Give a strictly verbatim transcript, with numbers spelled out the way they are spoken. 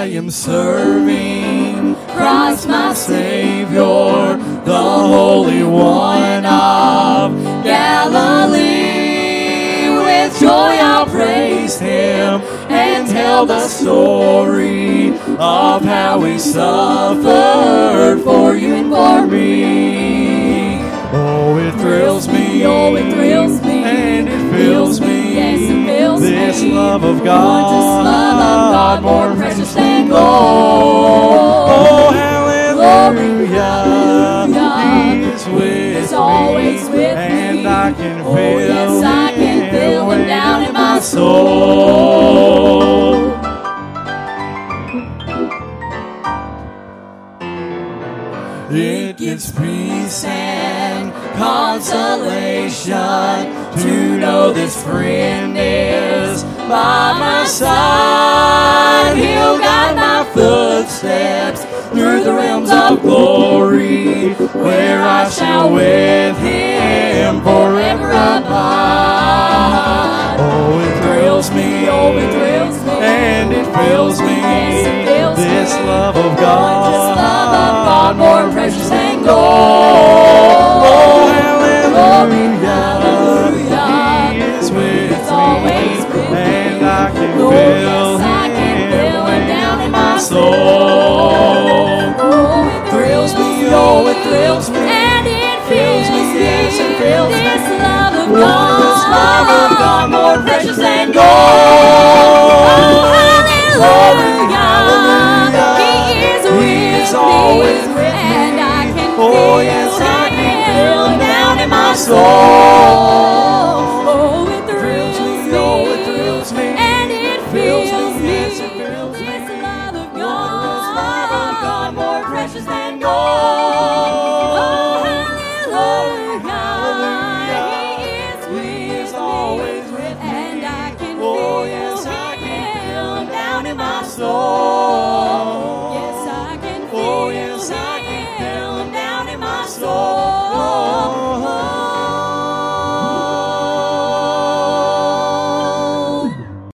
I am serving Christ my Savior, the Holy One of Galilee. With joy I'll praise Him and tell the story of how He suffered for you and for me. Oh, it thrills me, oh, it thrills me, and it fills me. Yes, it fills this me. love of God, this love of God, more precious than gold. Oh, hallelujah, hallelujah. He is with He's always with and me. I can oh, feel yes, I can feel Him down in my soul. It gives peace and consolation to know this friend is by my side. He'll guide my footsteps through the realms of glory, where I shall with Him forever abide. Oh, it thrills me, oh, it thrills me, and it fills me. Yes, it fills this me. love of God, this love of God, more precious than gold. Oh, hallelujah, hallelujah. He is with He's me, always with me. and I can oh, feel yes, I can feel Him down in my soul. Oh, it thrills me, oh, it thrills me, and it fills me, yes, it fills me. This love of Oh, God, this love of God, more precious than gold. Oh, hallelujah, He is with He is me, always with me. and I can Oh, feel yes, I can Him feel Him down in my soul. soul. Oh, it thrills me, oh, it thrills me, and it fills fills me, me. yes, it fills me. This love of Oh, this love of God, God, more precious than gold. Oh, Oh, hallelujah, hallelujah, He is He with is always me, with me. and I can Oh, feel yes, I can Him down in my soul. Yes, I can feel Oh, yes, I